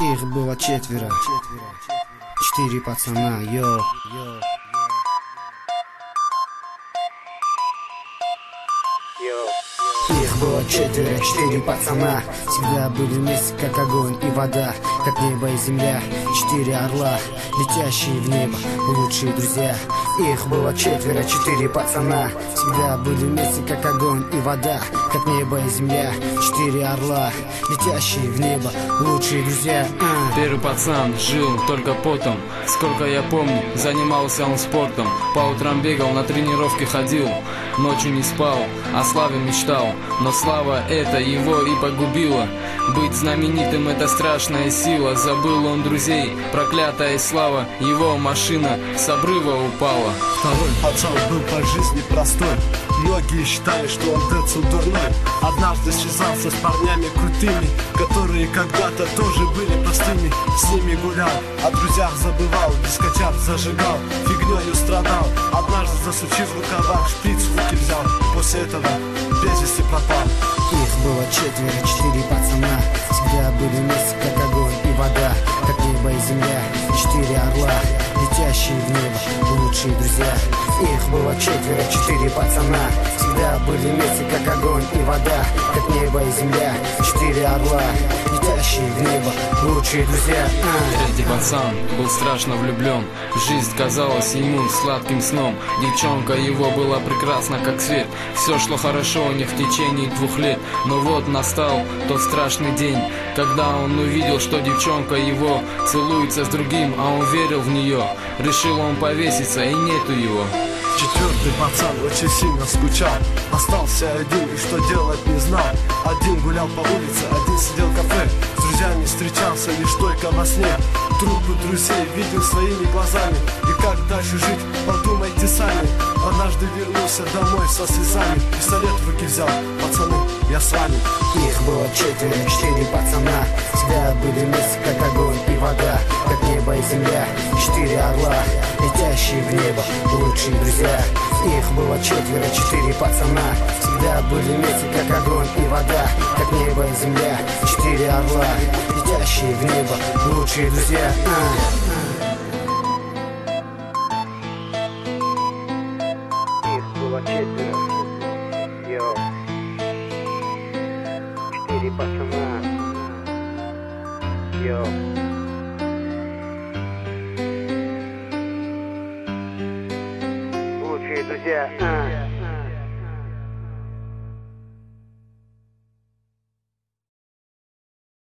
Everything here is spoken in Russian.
Их было четверо, 4 пацана, йо. Их было четверо, 4 пацана. Всегда были вместе, как огонь и вода, как небо и земля. 4 орла, летящие в небо, лучшие друзья. Их было четверо, 4 пацана. Всегда были вместе, как огонь и вода, как небо и земля. 4 орла, летящие в небо, лучшие друзья. Первый пацан жил только потом. Сколько я помню, занимался он спортом. По утрам бегал, на тренировки ходил, ночью не спал, о славе мечтал. Но слава эта его и погубила. Быть знаменитым — это страшная сила. Забыл он друзей, проклятая слава. Его машина с обрыва упала. Второй пацан был по жизни простой. Многие считали, что он децл дурной. Однажды связался с парнями крутыми, которые когда-то тоже были простыми. С ними гулял, о друзьях забывал, дискотяр зажигал, фигнёю страдал. Однажды, засучив в рукавах, шприц в руки взял. После этого без вести пропал. Их было четверо, 4 пацана. Всегда были вместе, как огонь и вода, как небо и земля. 4 орла, летящие в небо, лучшие друзья. Их было четверо, 4 пацана. Всегда были вместе, как огонь и вода, как небо и земля. 4 орла, летящие в небо, лучшие друзья. Третий пацан был страшно влюблен. Жизнь казалась ему сладким сном. Девчонка его была прекрасна, как свет. Все шло хорошо у них в течение 2 лет. Но вот настал тот страшный день, когда он увидел, что девчонка его целуется с другим, а он верил в нее. Решил он повеситься, и нету его. Четвертый пацан очень сильно скучал. Остался один и что делать не знал. Один гулял по улице, один сидел в кафе. С друзьями встречался лишь только во сне. Трупы друзей видел своими глазами. И как дальше жить, подумайте сами. Однажды вернулся домой со слезами. Пистолет в руки взял, пацаны, я с вами. Их было четверо, 4 пацана. Всегда были вместе, как огонь и вода, как небо и земля. 4 орла, летящие в небо, лучшие друзья. Их было четверо, 4 пацана. Всегда были вместе, как огонь и вода, как небо и земля. 4 орла, летящие в небо, лучшие друзья. Их было четверо, йо. 4 пацана, йо. Лучшие друзья.